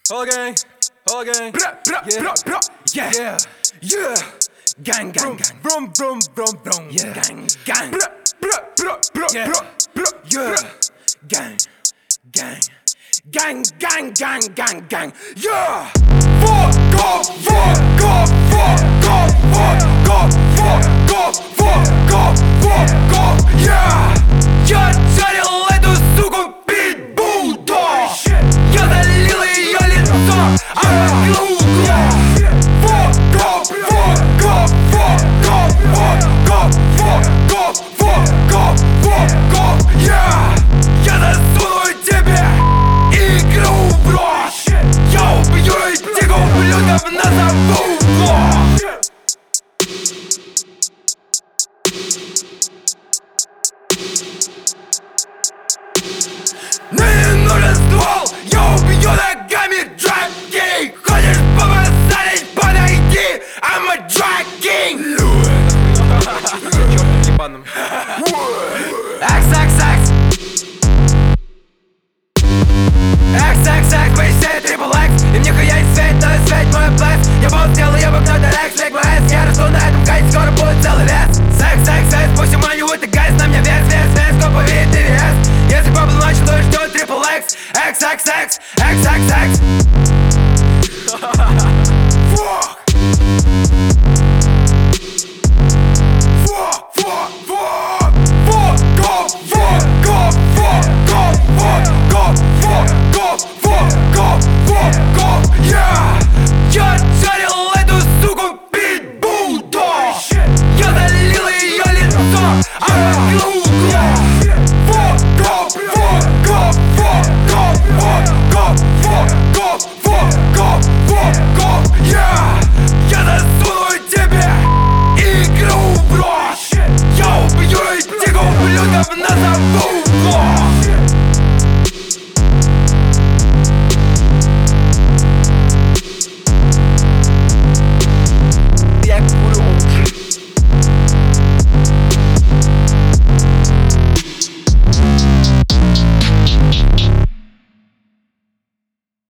Whole gang, yeah, yeah, gang, gang, gang, brum, brum, brum, brum, yeah, gang, gang, yeah, yeah, gang, gang, gang, gang, gang, gang, gang, yeah. Fuck off, fuck off, fuck off, fuck off, fuck off, fuck off, fuck off, yeah. Я жарил эту суку питбулдо. Я залил ее лицо, она глухо. Fuck off, fuck off, fuck off, fuck off, fuck off, fuck off, fuck off, yeah. Я засуну тебе игру в рот. Я убью этих ублюдков на забугло. Мне не нужен ствол, я убью ногами drag king. Хочешь побазарить, подойди, I'm a drag king. XXX XXX, поезжай трипл X. И мне хуя не светит, но и светит мой блэс. Я буду сделал, я бухну до рекс, лег моэс. Я расту на этом кайте, скоро будет целый лес. Секс, секс, секс, пусть уманю вот и гайс. На мне вес, вес, вес, кто поверит TVS. Если папа ночью, то ждет трипл X. XXX, XXX. Fuck.